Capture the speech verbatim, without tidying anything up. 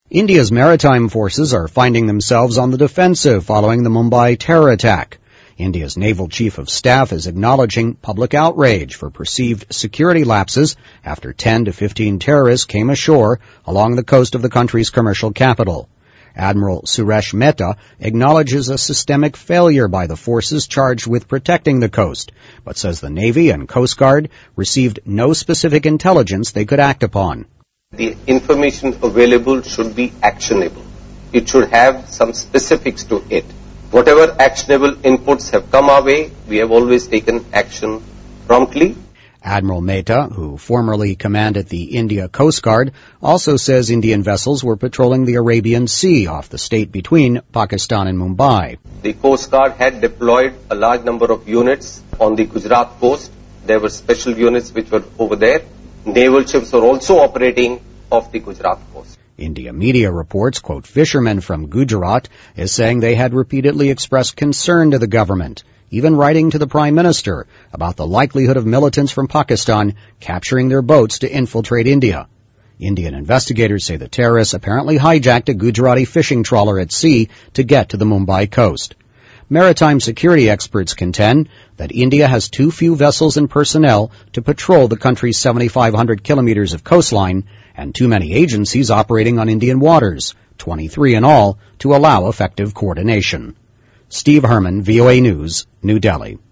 India's maritime forces are finding themselves on the defensive following the Mumbai terror attack. India's naval chief of staff is acknowledging public outrage for perceived security lapses after ten to fifteen terrorists came ashore along the coast of the country's commercial capital. Admiral Suresh Mehta acknowledges a systemic failure by the forces charged with protecting the coast, but says the Navy and Coast Guard received no specific intelligence they could act upon. The information available should be actionable. It should have some specifics to it. Whatever actionable inputs have come our way, we have always taken action promptly. Admiral Mehta, who formerly commanded the India Coast Guard, also says Indian vessels were patrolling the Arabian Sea off the strait between Pakistan and Mumbai. The Coast Guard had deployed a large number of units on the Gujarat coast. There were special units which were over there. Naval ships were also operating off the Gujarat coast. India media reports, quote, fishermen from Gujarat as saying they had repeatedly expressed concern to the government, even writing to the Prime Minister about the likelihood of militants from Pakistan capturing their boats to infiltrate India. Indian investigators say the terrorists apparently hijacked a Gujarati fishing trawler at sea to get to the Mumbai coast. Maritime security experts contend that India has too few vessels and personnel to patrol the country's seventy-five hundred kilometers of coastline and too many agencies operating on Indian waters, twenty-three in all, to allow effective coordination. Steve Herman, V O A News, New Delhi.